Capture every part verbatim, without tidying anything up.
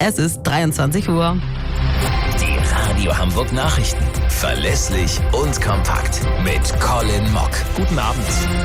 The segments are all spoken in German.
Es ist dreiundzwanzig Uhr. Die Radio Hamburg Nachrichten. Verlässlich und kompakt. Mit Colin Mock. Guten Abend.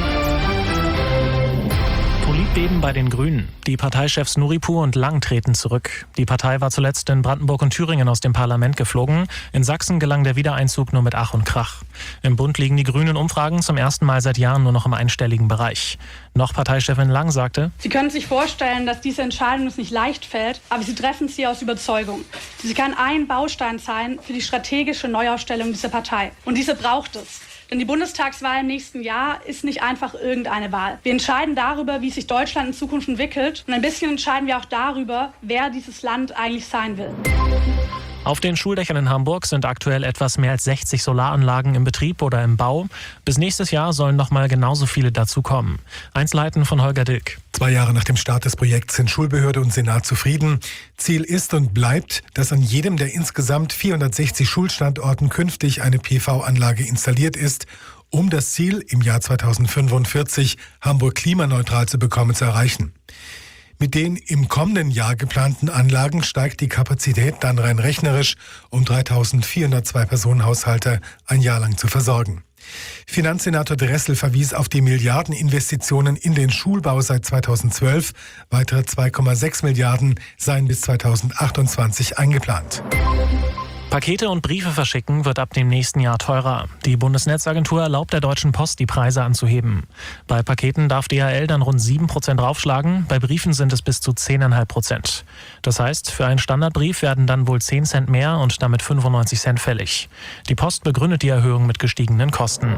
Politbeben bei den Grünen. Die Parteichefs Nuripur und Lang treten zurück. Die Partei war zuletzt in Brandenburg und Thüringen aus dem Parlament geflogen. In Sachsen gelang der Wiedereinzug nur mit Ach und Krach. Im Bund liegen die Grünen Umfragen zum ersten Mal seit Jahren nur noch im einstelligen Bereich. Noch Parteichefin Lang sagte: Sie können sich vorstellen, dass diese Entscheidung uns nicht leicht fällt, aber Sie treffen sie aus Überzeugung. Sie kann ein Baustein sein für die strategische Neuaufstellung dieser Partei. Und diese braucht es. Denn die Bundestagswahl im nächsten Jahr ist nicht einfach irgendeine Wahl. Wir entscheiden darüber, wie sich Deutschland in Zukunft entwickelt. Und ein bisschen entscheiden wir auch darüber, wer dieses Land eigentlich sein will. Auf den Schuldächern in Hamburg sind aktuell etwas mehr als sechzig Solaranlagen im Betrieb oder im Bau. Bis nächstes Jahr sollen noch mal genauso viele dazukommen. Einzelheiten von Holger Dilk. Zwei Jahre nach dem Start des Projekts sind Schulbehörde und Senat zufrieden. Ziel ist und bleibt, dass an jedem der insgesamt vierhundertsechzig Schulstandorten künftig eine P V-Anlage installiert ist, um das Ziel, im Jahr zweitausendfünfundvierzig Hamburg klimaneutral zu bekommen, zu erreichen. Mit den im kommenden Jahr geplanten Anlagen steigt die Kapazität dann rein rechnerisch, um dreitausendvierhundertzwei Personenhaushalte ein Jahr lang zu versorgen. Finanzsenator Dressel verwies auf die Milliardeninvestitionen in den Schulbau seit zweitausendzwölf. Weitere zwei Komma sechs Milliarden seien bis zweitausendachtundzwanzig eingeplant. Pakete und Briefe verschicken wird ab dem nächsten Jahr teurer. Die Bundesnetzagentur erlaubt der Deutschen Post, die Preise anzuheben. Bei Paketen darf D H L dann rund sieben Prozent draufschlagen, bei Briefen sind es bis zu zehn Komma fünf Prozent. Das heißt, für einen Standardbrief werden dann wohl zehn Cent mehr und damit fünfundneunzig Cent fällig. Die Post begründet die Erhöhung mit gestiegenen Kosten.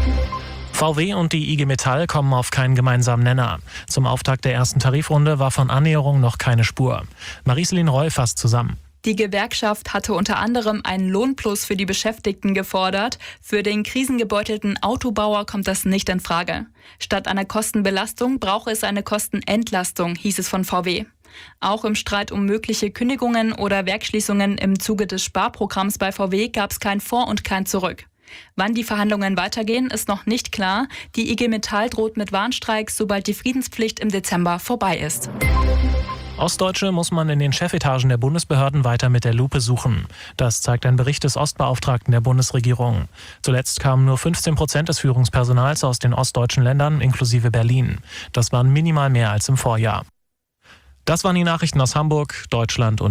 V W und die I G Metall kommen auf keinen gemeinsamen Nenner. Zum Auftakt der ersten Tarifrunde war von Annäherung noch keine Spur. Marie-Céline Roy fasst zusammen. Die Gewerkschaft hatte unter anderem einen Lohnplus für die Beschäftigten gefordert. Für den krisengebeutelten Autobauer kommt das nicht in Frage. Statt einer Kostenbelastung brauche es eine Kostenentlastung, hieß es von V W. Auch im Streit um mögliche Kündigungen oder Werksschließungen im Zuge des Sparprogramms bei V W gab es kein Vor und kein Zurück. Wann die Verhandlungen weitergehen, ist noch nicht klar. Die I G Metall droht mit Warnstreiks, sobald die Friedenspflicht im Dezember vorbei ist. Ostdeutsche muss man in den Chefetagen der Bundesbehörden weiter mit der Lupe suchen. Das zeigt ein Bericht des Ostbeauftragten der Bundesregierung. Zuletzt kamen nur fünfzehn Prozent des Führungspersonals aus den ostdeutschen Ländern, inklusive Berlin. Das waren minimal mehr als im Vorjahr. Das waren die Nachrichten aus Hamburg, Deutschland und